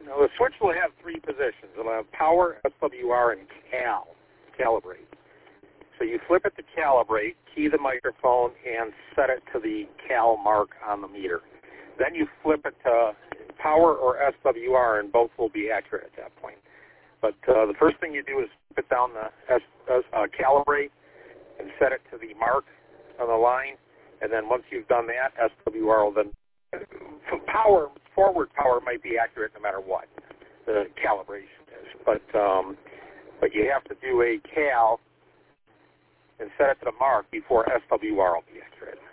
Now, the switch will have three positions. It'll have power, SWR, and calibrate. So you flip it to calibrate, key the microphone, and set it to the cal mark on the meter. Then you flip it to power or SWR, and both will be accurate at that point. But the first thing you do is put down the calibrate and set it to the mark on the line. And then once you've done that, SWR will then, power, forward power might be accurate no matter what the calibration is. But you have to do a cal and set it to the mark before SWR will be accurate.